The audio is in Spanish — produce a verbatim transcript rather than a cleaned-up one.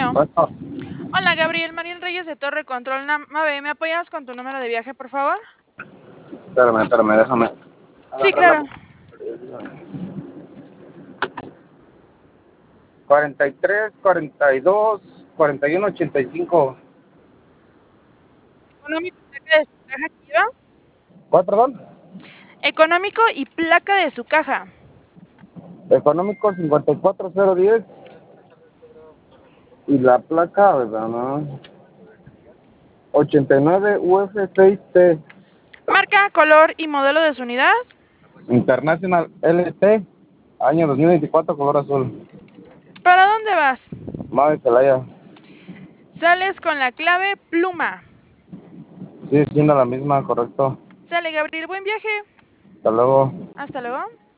Bueno. Bueno, Hola, Gabriel. Mariel Reyes de Torre Control Nave. ¿Me apoyas con tu número de viaje, por favor? espérame, espérame, déjame Sí, agarrar claro. la... cuarenta y tres, cuarenta y dos, cuarenta y uno, ochenta y cinco. Económico y placa de su caja que lleva. ¿Cuál, perdón? Económico y placa de su caja. Económico cincuenta y cuatro cero diez. Y la placa, ¿verdad? No. ochenta y nueve U F seis T. Marca, color y modelo de su unidad. International L T. Año dos mil veinticuatro, color azul. ¿Para dónde vas? Madre Celaya. Sales con la clave pluma. Sí, siendo la misma, correcto. Sale, Gabriel. Buen viaje. Hasta luego. Hasta luego.